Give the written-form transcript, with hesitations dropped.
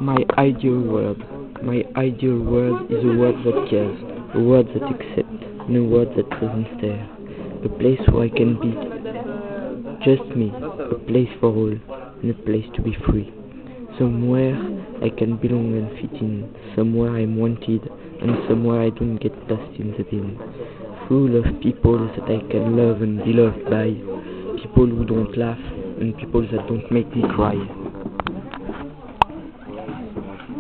My ideal world. My ideal world is a world that cares, a world that accepts, and a world that doesn't stare. A place where I can be just me, a place for all, and a place to be free. Somewhere I can belong and fit in, somewhere I'm wanted, and somewhere I don't get lost in the bin. Full of people that I can love and be loved by, people who don't laugh, and people that don't make me cry.